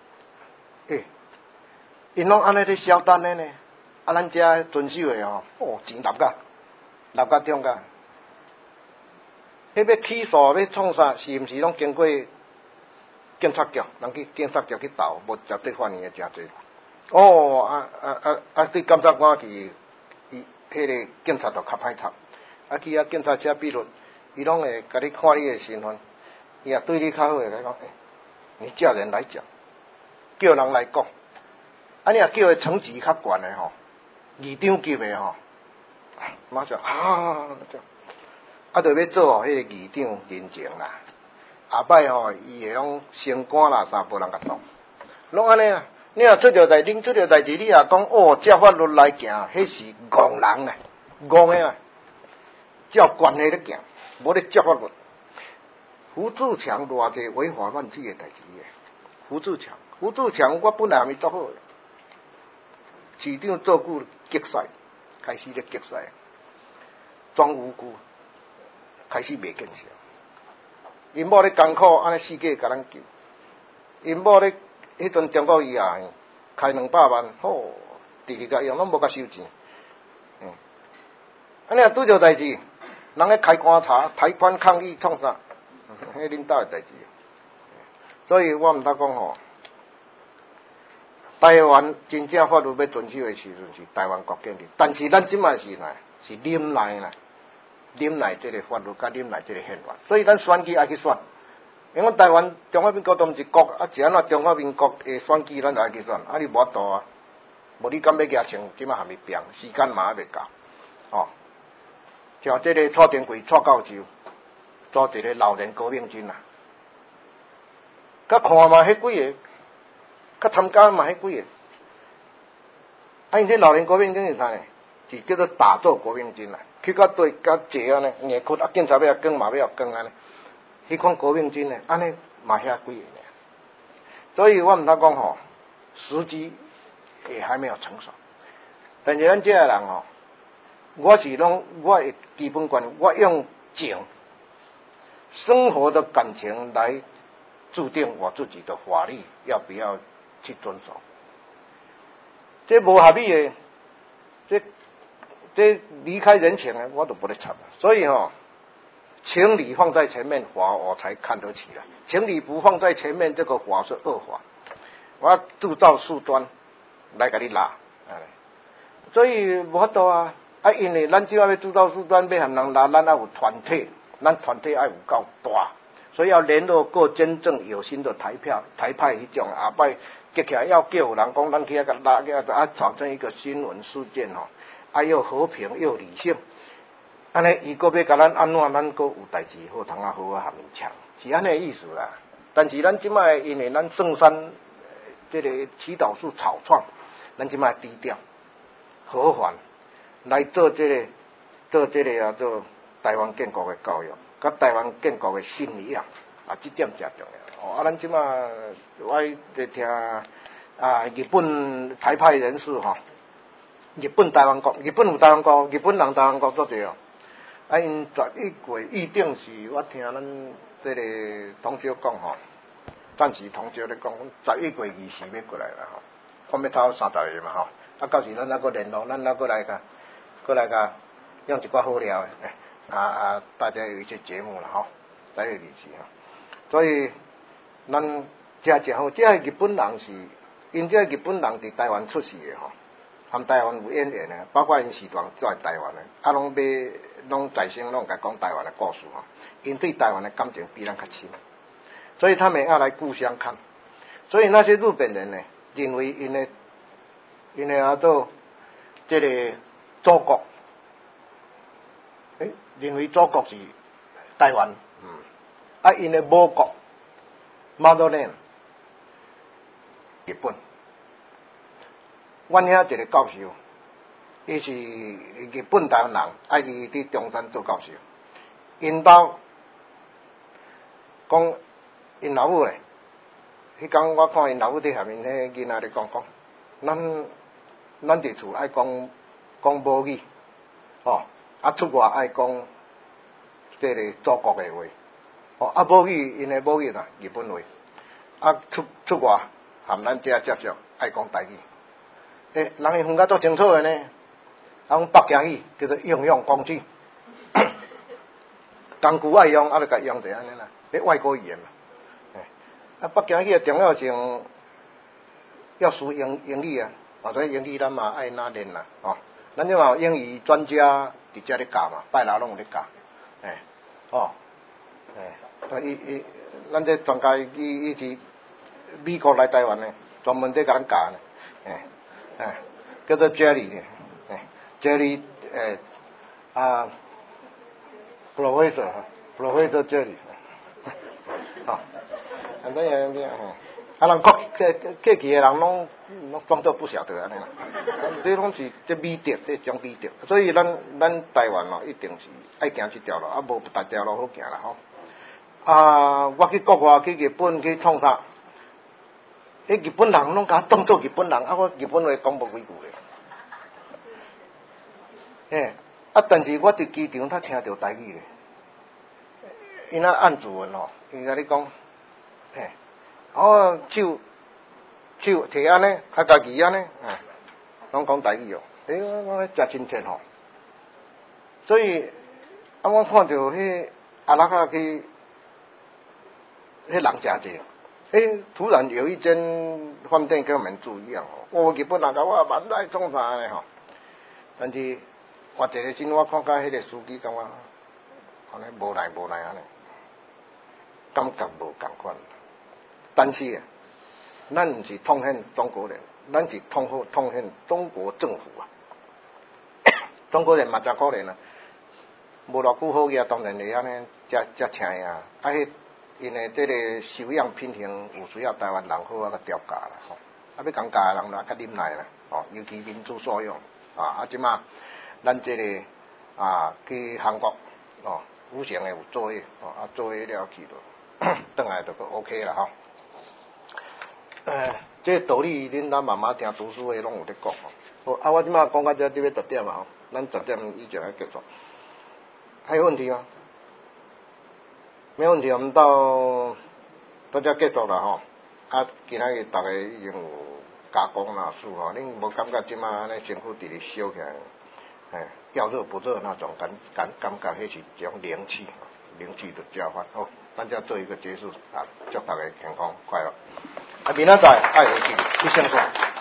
因拢安尼咧消单的呢，咱遮遵守的钱立甲中甲。迄要起诉要创啥，是毋是拢经过检察局？人去检察局去斗，无绝对犯的真侪。对检察官去，迄个警察就较歹插。去警察写笔录，伊拢会甲你看你的身份，伊也对你较好，会甲讲，你叫人来讲，叫人来讲。你若叫伊层级较悬的议长级的马上就要做迄个议长人情啦。下摆伊会用升官啦啥，无人甲动，拢安尼啊。你若出着代志，你也讲照法律来行，迄是戆人啦，戆的啦，照惯例咧行，无咧照法律。胡志强偌济违法乱纪的代志诶，胡志强，我本来还没做好诶。市长做久激使，开始咧激使，装无辜，开始袂见效。因某咧艰苦，安尼世界甲咱救。因某咧迄阵中国医啊，开200万，第二个用拢无甲收钱。安尼若拄着代志，人咧开棺查、抬棺抗议创啥？迄恁兜诶代志。所以我毋当讲台湾真正法律要遵守的时阵是台湾国建立，但是咱即卖是忍耐这个法律，甲忍耐这个宪法。所以咱选举爱去选，因为台湾中华民国都毋是国，是安怎中华民国的选举咱就爱去选，你无法度啊，无你敢要举枪，即卖还没变，时间嘛还未到，像这个蔡丁贵蔡教授，做一个老人革命军啊，甲看嘛迄几个。甲参加嘛，迄几个，因这老人革命军是啥呢？是叫做打造国民军啦。去到对甲坐安尼，硬骨警察要讲嘛要讲安尼，迄款国民军呢，安尼嘛遐几个呢？所以我毋通讲时机也还没有成熟。但是咱这个人我的基本观，我用情生活的感情来注定我自己的法律要不要去遵守，这无合理的，这离开人情的，我都不会插。所以情理放在前面，法我才看得起来；情理不放在前面，这个法是恶法。我要铸造事端来给你拉，所以无法度啊！因为咱只要铸造事端，要和人拉，咱要有团体，咱团体要有够大。所以要联络过真正有心的台派迄种，下摆结起来要叫人讲，咱去甲拉造成一个新闻事件又和平又理性，安尼伊个要甲咱安怎，咱个有代志好通好下面抢，是安尼意思啦。但是咱即摆因为咱圣山这个祈祷术草创，咱即摆低调和缓来做这个做台湾建国的教育。甲台湾建国的信理这点真重要。咱即马我在听日本台派人士日本台湾国，日本有台湾国，日本人台湾国做侪因11月预定是，我听咱这个同学讲暂时同学咧讲，11月20时要过来啦我要头30个嘛到时咱还阁联络，咱还阁来甲用一寡好料的。大家有一些节目了在一起所以咱真好。这日本人是，因这日本人伫台湾出世的和台湾有渊源的，包括因时段在台湾的，拢在生拢甲讲台湾的故事因对台湾的感情比咱较深，所以他们要来故乡看。所以那些日本人呢，认为因的做这个祖国。认为祖国是台湾，因的母国 motherland 日本。阮遐一个教授，伊是日本台湾人，伊伫中山做教授。因兜讲因老母咧，迄天我看因老母伫下面迄囡仔咧讲，咱伫厝爱讲母语，吼，出外爱讲即个祖国诶话，母语因诶母语啦，日本话，出外含咱遮接触爱讲台语，人伊分甲足清楚诶呢，讲北京语叫做应用工具，工具爱用，就甲用者安尼啦，外国语言嘛。北京语重要性要输英语啊，所以英语咱嘛爱哪练啦，咱即嘛英语专家伫遮咧教嘛，拜六拢有咧教，咱这专家伊是美国来台湾的，专门在甲咱教呢，叫做 Jerry ，Professor Jerry， 安尼人客气的人拢装作不晓得安尼啦，这拢是这美德，这种美德，所以咱台湾一定是爱行这条路，无别条路好行啦吼。我去国外去日本去创啥，日本人拢甲我当作日本人，我日本话讲无几句咧，但是我伫机场他听到台语咧，因按字文吼，伊甲你讲，手摕安尼，家己安尼，拢讲台语哦，我真亲切吼。所以我看到迄阿拉克去，迄人真济，突然有一间饭店给我们住一样哦，日本人甲我万来创啥咧吼，但是换一个阵我看甲迄个司机感觉，安尼无奈安尼，感觉无共款。但是咱毋是痛恨中国人，咱是痛恨中国政府啊！中国人嘛真可怜啊，无偌久好嘢，当然会安尼，遮请啊！迄因诶即个修养品行有需要台湾人好甲调教啦吼，要讲教诶人啦，较忍耐啦，尤其民主所用即马咱即个去韩国有成诶有做诶，做诶了去就转来就 OK 啦吼。这道理恁咱慢慢听读书诶拢有咧讲吼。好，我即马讲到这要10点啊吼，咱10点以前要结束。还有问题吗？没问题，我们到这结束了吼。今仔日大家已经有加工啦、输吼，恁无感觉即马安尼身躯直直烧起来，要热不热那种感觉，迄是一种灵气的交换。好，咱就做一个结束祝大家健康快乐。明仔载爱回去，去上课。